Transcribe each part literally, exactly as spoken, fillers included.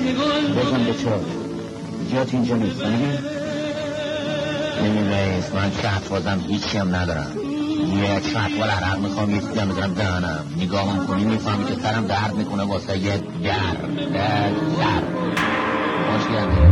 بزن به چرا جات اینجا نیست نمیگه؟ نمی رئیس من شهت بازم هیچی هم ندارم یک شهت وال عرق میخوام یه چیزی هم بزنم دهنم نگاه هم کنی میفهمی که سرم درد میکنه واسه یه در در در باش گرده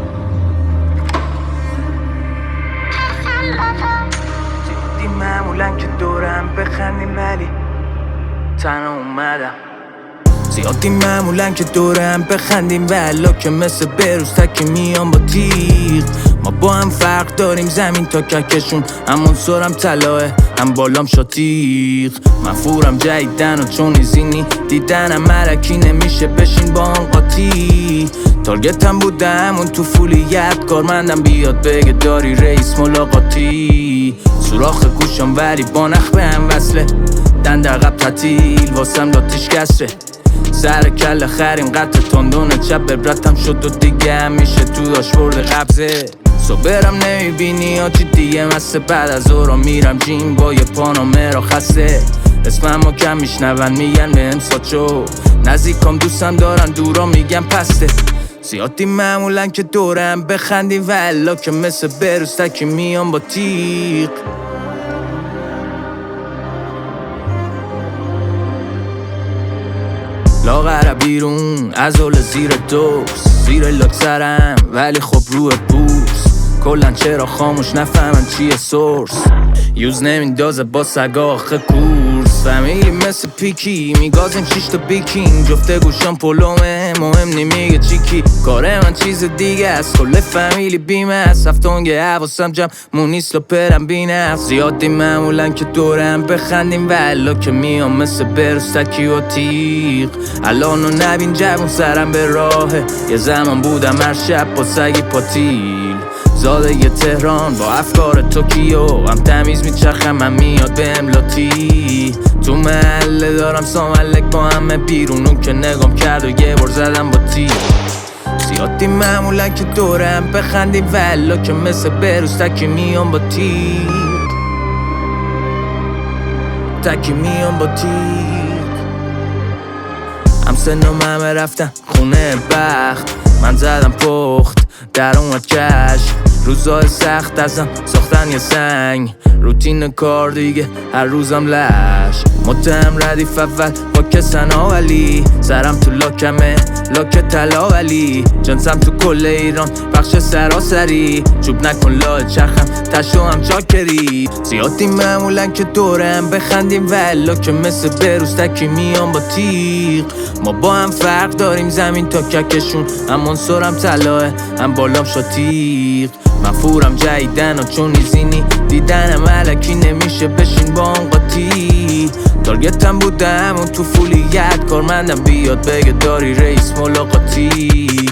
جدی معمولا که دورم بخندیم ولی تنها اومدم زیادی معمولا که دورم بخندیم ولی که مثل بروز تکی میام با تیغ ما با هم فرق داریم زمین تا ککشون همون سرم طلاه هم بالام شاتیغ من فورم جدیدن و چون ایزینی دیدنم مرکی نمیشه بشین با هم قاطی تارگتم بوده همون تو فولیت کارمندم بیاد بگه داری رئیس ملاقاتی سوراخ گوشم وری با نخ به هم وصله دن در قب تعطیل واسم لاتیش کسره سر کل خریم قطع تندونه چپ ببرتم شد و دیگه همیشه تو داشت برده قبضه صبرم نمیبینی آجی دیگه مسته بعد از اورا میرم جیم با یه پانامه را خسته اسمم رو کم میشنون میگن به امسا چو نزدیکام دوستم دارن دورا میگن پسته زیادی معمولا که دورم بخندیم ولا که مثل بروز تکی میام با تیغ لاغر بیرون از اول زیر دوست زیر لاکسرم ولی خب روی بوس کلن چرا خاموش نفهمن چیه سورس یوز نمیندازه با سگا آخه کورس فامیلی مثل پیکی میگازیم شیش تا بیکینگ جفته گوشم پلومه مهم نمیگه چیکی کاره من چیز دیگه است کل فامیلی بیمه است هفتونگه حواسم جمع مونیست و پرم بینه زیادی معمولا که دورم بخندیم ولا که میام مثل بروز تکی و تیغ الانو نبین جوون سرم به راهه یه زمان بودم هر شب با سگی پاتیل زاده یه تهران با افکار توکیو هم تمیز میچرخم من میاد به املاتی تو محله دارم ساملک با همه بیرون اون که نگام کرد و یه بار زدم با تیر زیادی معمولا که دورم بخندیم ولا که مثل بروز تکی میام با تیر تکی میام با تیر هم سنم همه رفتن خونه بخت من زدم پخت در اومد کش روزای سخت ازم ساختن یه سنگ روتین کار دیگه هر روزم لش متهم ردیف اول با کسن آولی سرم تو لاکمه لاک طلا ولی جنسم تو کل ایران بخش سراسری چوب نکن لاه چرخم تشو هم چاکری زیادی معمولا که دورم بخندیم ولا که مثل بروز تکی میام با تیغ ما با هم فرق داریم زمین تا ککشون همون سرم طلاه هم بالام شاتیغ من فورم جدیدن و چون ایزینی دیدنم علکی نمیشه بشین با هم قاطی تارگتم بوده همون تو فولیت کارمندم بیاد بگه داری رئیس ملاقاتی